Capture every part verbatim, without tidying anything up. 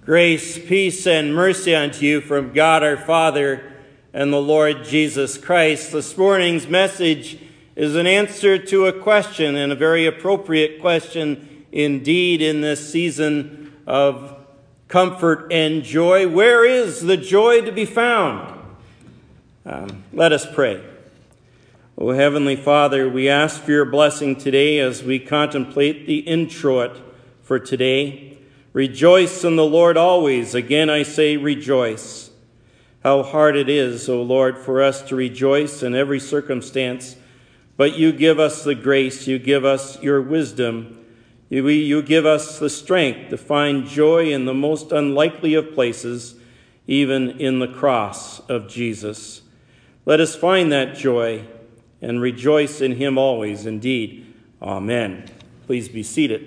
Grace, peace, and mercy unto you from God our Father and the Lord Jesus Christ. This morning's message is an answer to a question, and a very appropriate question indeed in this season of comfort and joy. Where is the joy to be found? Um, let us pray. O Heavenly Father, we ask for your blessing today as we contemplate the introit for today. Rejoice in the Lord always. Again I say rejoice. How hard it is, O Lord, for us to rejoice in every circumstance, but you give us the grace, you give us your wisdom, you, you give us the strength to find joy in the most unlikely of places, even in the cross of Jesus. Let us find that joy and rejoice in him always. Indeed, amen. Please be seated.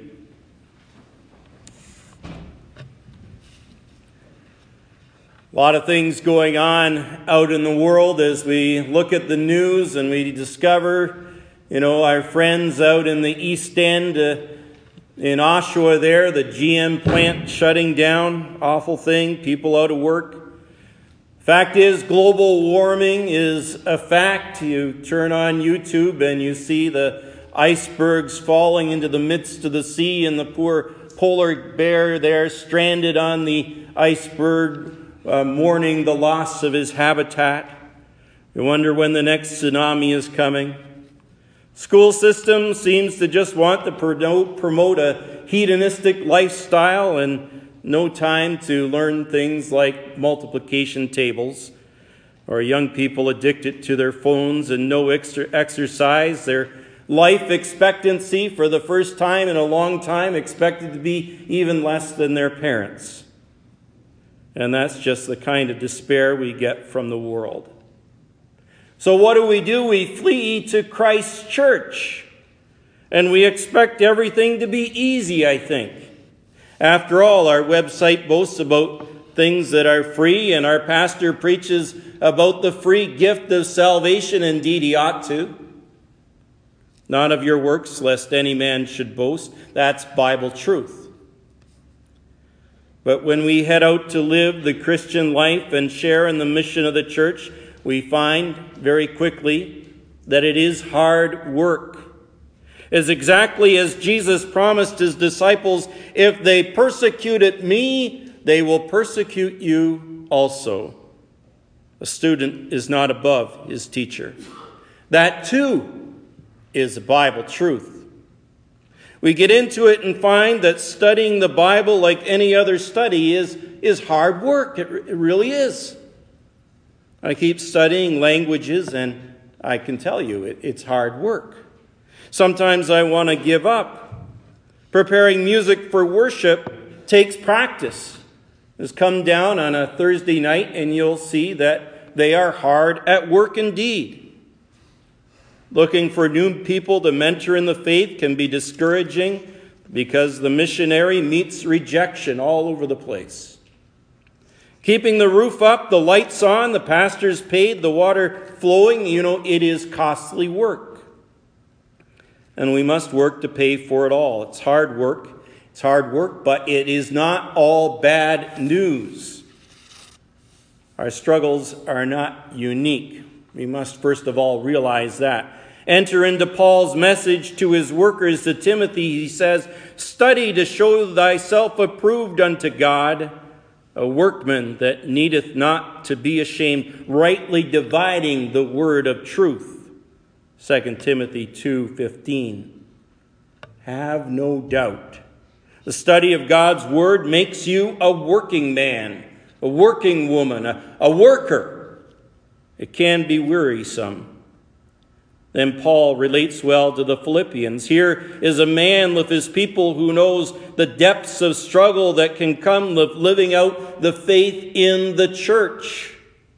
A lot of things going on out in the world as we look at the news and we discover, you know, our friends out in the East End, uh, in Oshawa there, the G M plant shutting down, awful thing, people out of work. Fact is, global warming is a fact. You turn on YouTube and you see the icebergs falling into the midst of the sea and the poor polar bear there stranded on the iceberg, Uh, mourning the loss of his habitat. You wonder when the next tsunami is coming. School system seems to just want to promote a hedonistic lifestyle and no time to learn things like multiplication tables. Or young people addicted to their phones and no extra exercise. Their life expectancy for the first time in a long time expected to be even less than their parents'. And that's just the kind of despair we get from the world. So what do we do? We flee to Christ's church. And we expect everything to be easy, I think. After all, our website boasts about things that are free, and our pastor preaches about the free gift of salvation. Indeed, he ought to. Not of your works, lest any man should boast. That's Bible truth. But when we head out to live the Christian life and share in the mission of the church, we find very quickly that it is hard work. As exactly as Jesus promised his disciples, if they persecuted me, they will persecute you also. A student is not above his teacher. That too is Bible truth. We get into it and find that studying the Bible, like any other study, is, is hard work. It, it really is. I keep studying languages, and I can tell you it, it's hard work. Sometimes I want to give up. Preparing music for worship takes practice. Just come down on a Thursday night, and you'll see that they are hard at work indeed. Looking for new people to mentor in the faith can be discouraging because the missionary meets rejection all over the place. Keeping the roof up, the lights on, the pastors paid, the water flowing, you know, it is costly work. And we must work to pay for it all. It's hard work. It's hard work, but it is not all bad news. Our struggles are not unique. We must first of all realize that. Enter into Paul's message to his workers, to Timothy. He says, "Study to show thyself approved unto God, a workman that needeth not to be ashamed, rightly dividing the word of truth." Second Timothy two fifteen. Have no doubt. The study of God's word makes you a working man, a working woman, a, a worker. It can be wearisome. Then Paul relates well to the Philippians. Here is a man with his people who knows the depths of struggle that can come with living out the faith in the church.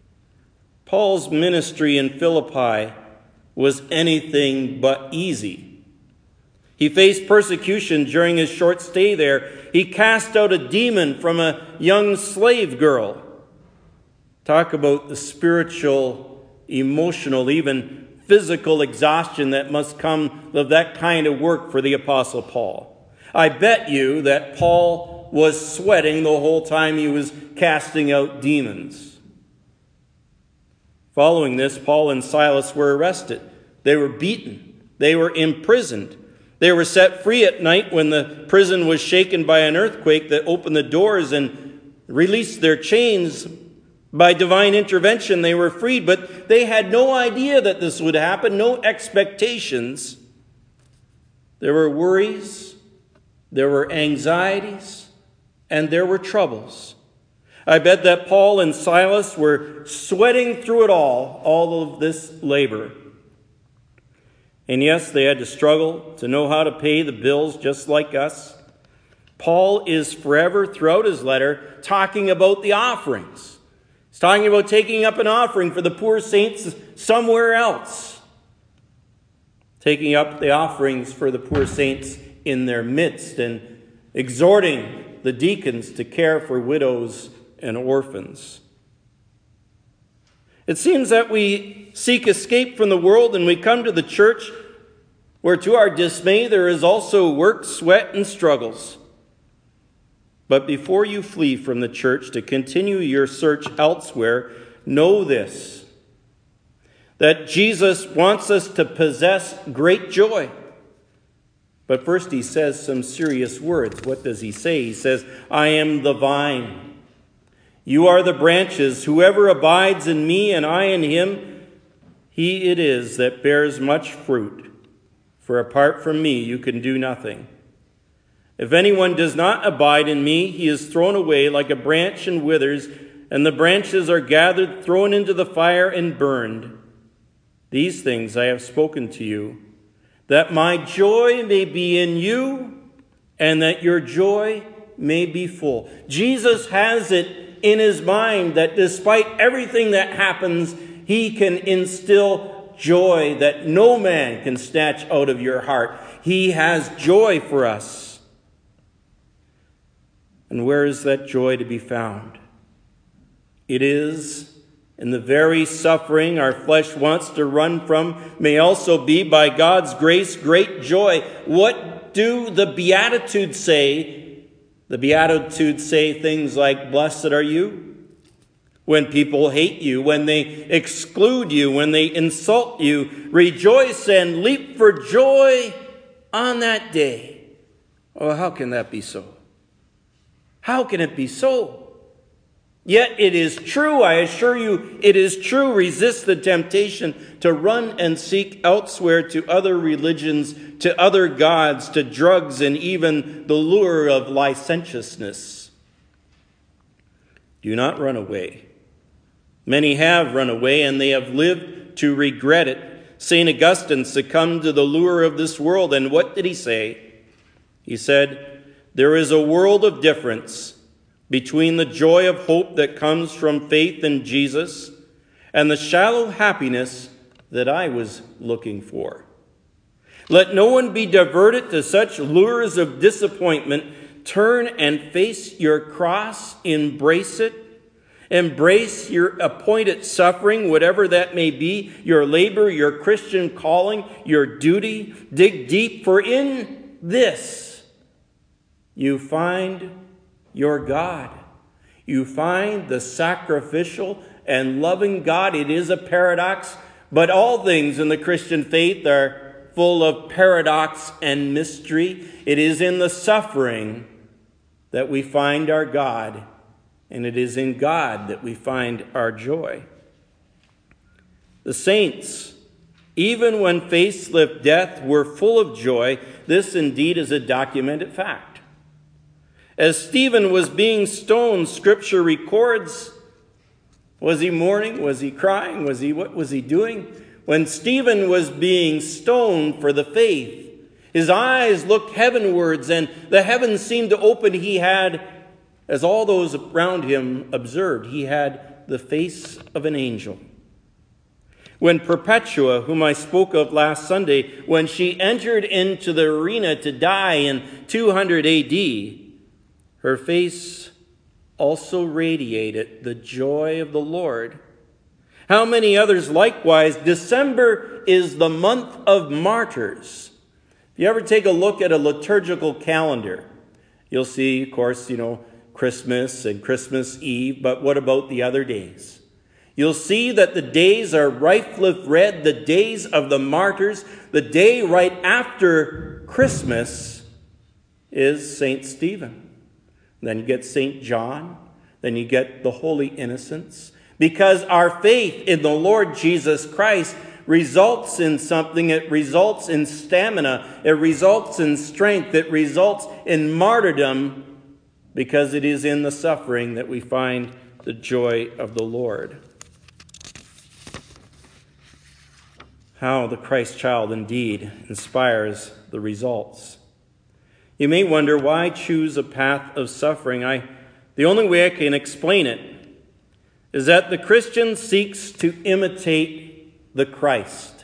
Paul's ministry in Philippi was anything but easy. He faced persecution during his short stay there. He cast out a demon from a young slave girl. Talk about the spiritual, emotional, even physical exhaustion that must come of that kind of work for the Apostle Paul. I bet you that Paul Paul was sweating the whole time he was casting out demons. Following this, Paul and Silas were arrested. They were beaten. They were imprisoned. They were set free at night when the prison was shaken by an earthquake that opened the doors and released their chains. By divine intervention, they were freed, but they had no idea that this would happen, no expectations. There were worries, there were anxieties, and there were troubles. I bet that Paul and Silas were sweating through it all, all of this labor. And yes, they had to struggle to know how to pay the bills just like us. Paul is forever throughout his letter talking about the offerings. He's talking about taking up an offering for the poor saints somewhere else. Taking up the offerings for the poor saints in their midst and exhorting the deacons to care for widows and orphans. It seems that we seek escape from the world and we come to the church where to our dismay there is also work, sweat, and struggles. But before you flee from the church to continue your search elsewhere, know this, that Jesus wants us to possess great joy. But first he says some serious words. What does he say? He says, I am the vine. You are the branches. Whoever abides in me and I in him, he it is that bears much fruit. For apart from me, you can do nothing. If anyone does not abide in me, he is thrown away like a branch and withers, and the branches are gathered, thrown into the fire, and burned. These things I have spoken to you, that my joy may be in you, and that your joy may be full. Jesus has it in his mind that despite everything that happens, he can instill joy that no man can snatch out of your heart. He has joy for us. And where is that joy to be found? It is in the very suffering our flesh wants to run from, may also be by God's grace great joy. What do the Beatitudes say? The Beatitudes say things like, blessed are you when people hate you, when they exclude you, when they insult you. Rejoice and leap for joy on that day. Oh, how can that be so? How can it be so? Yet it is true, I assure you, it is true. Resist the temptation to run and seek elsewhere to other religions, to other gods, to drugs, and even the lure of licentiousness. Do not run away. Many have run away, and they have lived to regret it. Saint Augustine succumbed to the lure of this world, and what did he say? He said, there is a world of difference between the joy of hope that comes from faith in Jesus and the shallow happiness that I was looking for. Let no one be diverted to such lures of disappointment. Turn and face your cross, embrace it. Embrace your appointed suffering, whatever that may be, your labor, your Christian calling, your duty. Dig deep, for in this you find your God. You find the sacrificial and loving God. It is a paradox, but all things in the Christian faith are full of paradox and mystery. It is in the suffering that we find our God, and it is in God that we find our joy. The saints, even when faced with death, were full of joy. This indeed is a documented fact. As Stephen was being stoned, Scripture records, was he mourning? Was he crying? Was he, what was he doing? When Stephen was being stoned for the faith, his eyes looked heavenwards, and the heavens seemed to open. He had, as all those around him observed, he had the face of an angel. When Perpetua, whom I spoke of last Sunday, when she entered into the arena to die in two hundred A D, her face also radiated the joy of the Lord. How many others likewise? December is the month of martyrs. If you ever take a look at a liturgical calendar, You'll see, of course, you know, Christmas and Christmas Eve, but what about the other days? You'll see that the days are rife with red, the days of the martyrs. The day right after Christmas is Saint Stephen. Then you get Saint John. Then you get the Holy Innocents. Because our faith in the Lord Jesus Christ results in something. It results in stamina. It results in strength. It results in martyrdom, because it is in the suffering that we find the joy of the Lord. How the Christ child indeed inspires the results. You may wonder, why choose a path of suffering? I, the only way I can explain it is that the Christian seeks to imitate the Christ.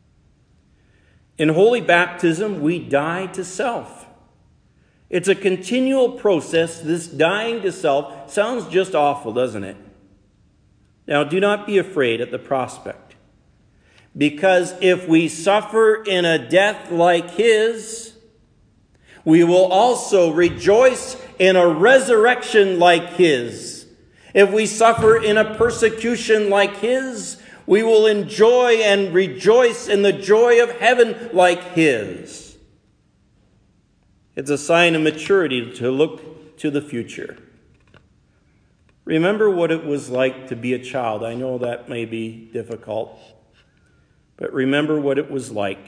In holy baptism, we die to self. It's a continual process. This dying to self sounds just awful, doesn't it? Now, do not be afraid at the prospect. Because if we suffer in a death like his, we will also rejoice in a resurrection like his. If we suffer in a persecution like his, we will enjoy and rejoice in the joy of heaven like his. It's a sign of maturity to look to the future. Remember what it was like to be a child. I know that may be difficult, but remember what it was like.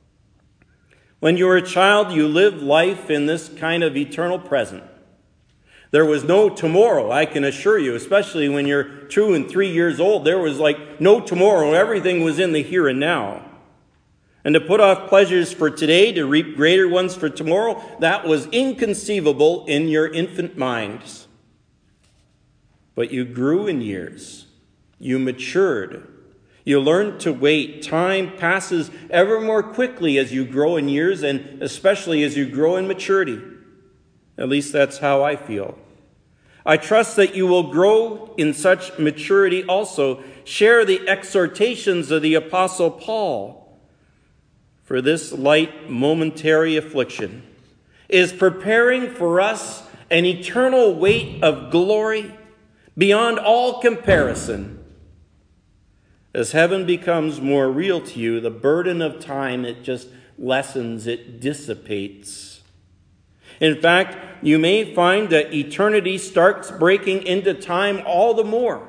When you were a child, you lived life in this kind of eternal present. There was no tomorrow, I can assure you, especially when you're two and three years old. There was like no tomorrow. Everything was in the here and now. And to put off pleasures for today, to reap greater ones for tomorrow, that was inconceivable in your infant minds. But you grew in years. You matured. You learn to wait. Time passes ever more quickly as you grow in years, and especially as you grow in maturity. At least that's how I feel. I trust that you will grow in such maturity also. Share the exhortations of the Apostle Paul. For this light momentary affliction is preparing for us an eternal weight of glory beyond all comparison. As heaven becomes more real to you, the burden of time, it just lessens, it dissipates. In fact, you may find that eternity starts breaking into time all the more.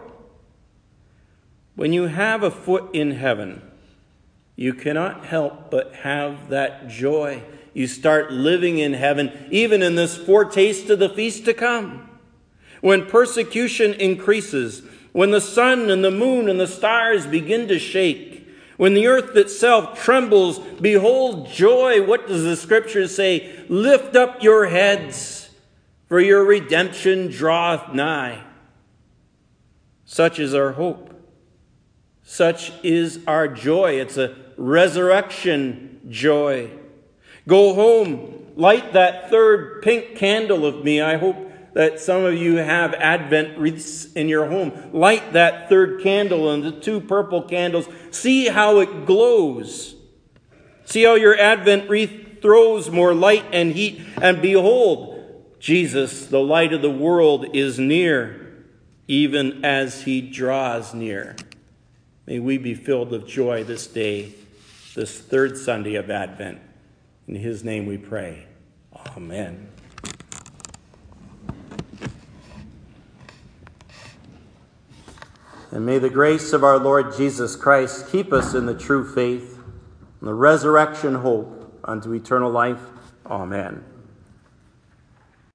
When you have a foot in heaven, you cannot help but have that joy. You start living in heaven, even in this foretaste of the feast to come. When persecution increases, when the sun and the moon and the stars begin to shake, when the earth itself trembles, behold joy. What does the scriptures say? Lift up your heads, for your redemption draweth nigh. Such is our hope. Such is our joy. It's a resurrection joy. Go home, light that third pink candle of me. I hope that some of you have Advent wreaths in your home. Light that third candle and the two purple candles. See how it glows. See how your Advent wreath throws more light and heat. And behold, Jesus, the light of the world, is near, even as he draws near. May we be filled with joy this day, this third Sunday of Advent. In his name we pray. Amen. And may the grace of our Lord Jesus Christ keep us in the true faith and the resurrection hope unto eternal life. Amen.